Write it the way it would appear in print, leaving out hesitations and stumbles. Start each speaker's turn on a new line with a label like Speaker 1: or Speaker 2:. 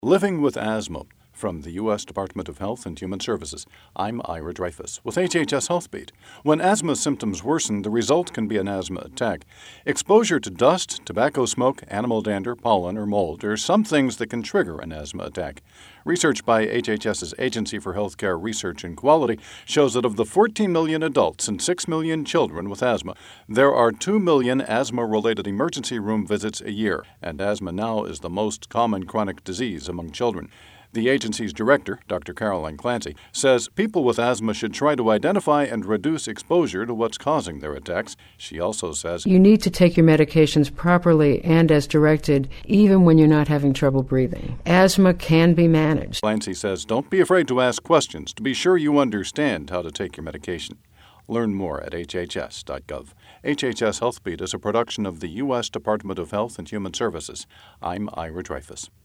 Speaker 1: Living with Asthma from the U.S. Department of Health and Human Services. I'm Ira Dreyfus with HHS HealthBeat. When asthma symptoms worsen, the result can be an asthma attack. Exposure to dust, tobacco smoke, animal dander, pollen, or mold are some things that can trigger an asthma attack. Research by HHS's Agency for Healthcare Research and Quality shows that of the 14 million adults and 6 million children with asthma, there are 2 million asthma-related emergency room visits a year, and asthma now is the most common chronic disease among children. The agency's director, Dr. Caroline Clancy, says people with asthma should try to identify and reduce exposure to what's causing their attacks. She also says,
Speaker 2: you need to take your medications properly and as directed, even when you're not having trouble breathing. Asthma can be managed.
Speaker 1: Clancy says, don't be afraid to ask questions to be sure you understand how to take your medication. Learn more at hhs.gov. HHS HealthBeat is a production of the U.S. Department of Health and Human Services. I'm Ira Dreyfus.